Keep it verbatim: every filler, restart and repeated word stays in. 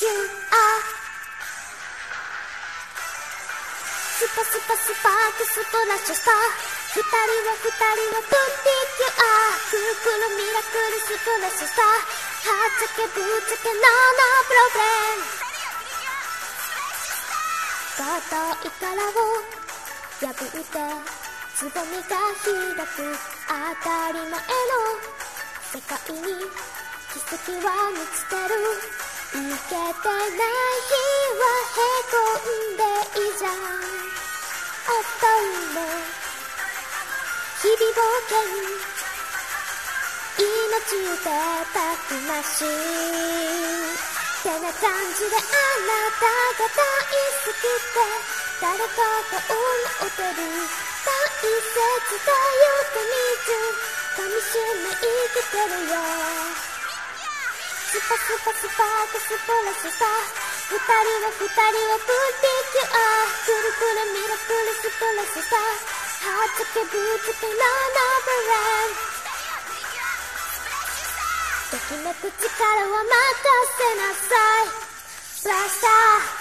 キュアスパスパスパークスプラッシュスター二人は二人はプリキュアくるくるミラクルスプラッシュスターはっちゃけぶっちゃけノーノープロブレム硬い殻を破ってつぼみが開く当たり前の世界に奇跡は満ちてるいけてない日はへこんでいいじゃんおっとも日々冒険命でたくましいってな感じであなたが大好きって誰かが思ってる大切だよってみじゅ噛みしめ生きてるよスパスパスパークスプラスター二人は二人はプリキュアくるくるミラクルスプラスターはっちゃけぶっちゃけノーノーブレンときめく力は任せなさいブラスター